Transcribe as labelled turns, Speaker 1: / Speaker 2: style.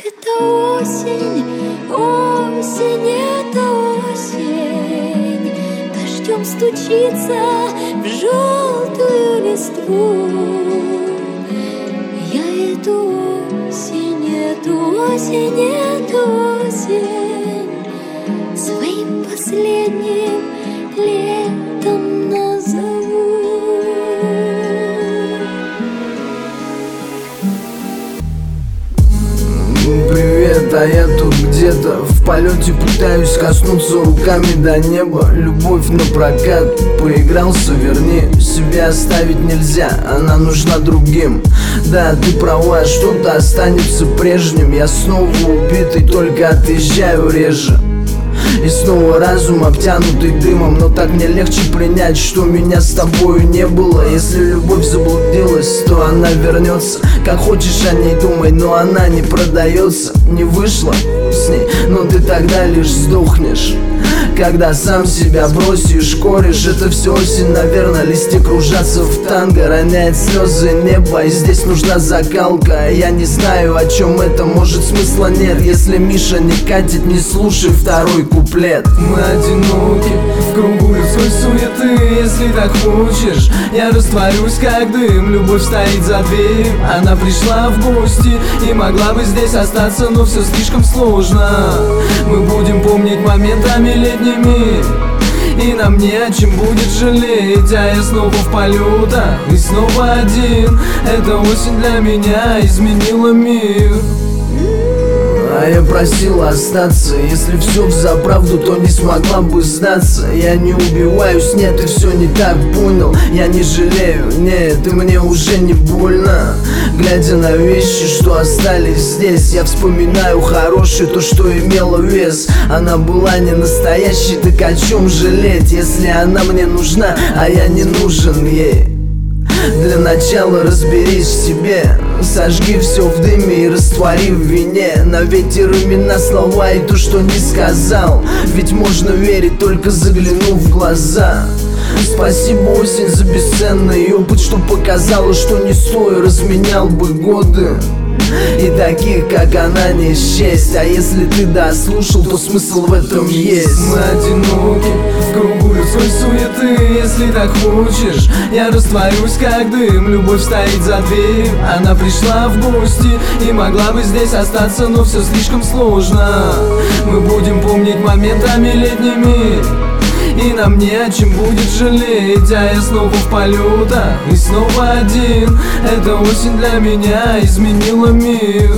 Speaker 1: Это осень, осень, это осень. Дождем стучится в желтую листву. Я эту осень, эту осень, эту осень своим последним летом назову.
Speaker 2: Привет, а я тут где-то в полете пытаюсь коснуться руками до неба. Любовь на прокат, поигрался, верни. Себя оставить нельзя, она нужна другим. Да, ты права, что-то останется прежним. Я снова убитый, только отъезжаю реже. И снова разум обтянутый дымом. Но так мне легче принять, что меня с тобою не было. Если любовь заблудилась, то она вернется. Как хочешь о ней думай, но она не продается. Не вышла с ней, но ты тогда лишь сдохнешь. Когда сам себя бросишь, корешь. Это все осень, наверное, листья кружатся в танго. Роняет слезы небо, и здесь нужна закалка. Я не знаю, о чем это, может смысла нет. Если Миша не катит, не слушай второй куплет. Мы одиноки в кругу людской суеты. Если так хочешь, я растворюсь как дым. Любовь стоит за дверью, она пришла в гости и могла бы здесь остаться, но все слишком сложно. Мы будем помнить моментами летними, и нам не о чем будет жалеть. А я снова в полетах и снова один. Эта осень для меня изменила мир. А я просил остаться. Если все взаправду, то не смогла бы сдаться. Я не убиваюсь, нет, ты все не так понял. Я не жалею, нет, и мне уже не больно. Глядя на вещи, что остались здесь, я вспоминаю хорошее, то, что имело вес. Она была не настоящей, так о чем жалеть, если она мне нужна, а я не нужен ей. Для начала разберись в себе, сожги все в дыме и раствори в вине. На ветер имена, слова и то, что не сказал. Ведь можно верить, только заглянув в глаза. Спасибо, осень, за бесценный опыт, что показала, что не стою, разменял бы годы. И таких, как она, не счесть. А если ты дослушал, то смысл в этом есть. Мы одиноки в кругу людской суеты. Если так хочешь, я растворюсь как дым. Любовь стоит за дверью, она пришла в гости и могла бы здесь остаться, но все слишком сложно. Мы будем помнить моментами летними, и нам не о чем будет жалеть. А я снова в полетах и снова один. Эта осень для меня изменила мир.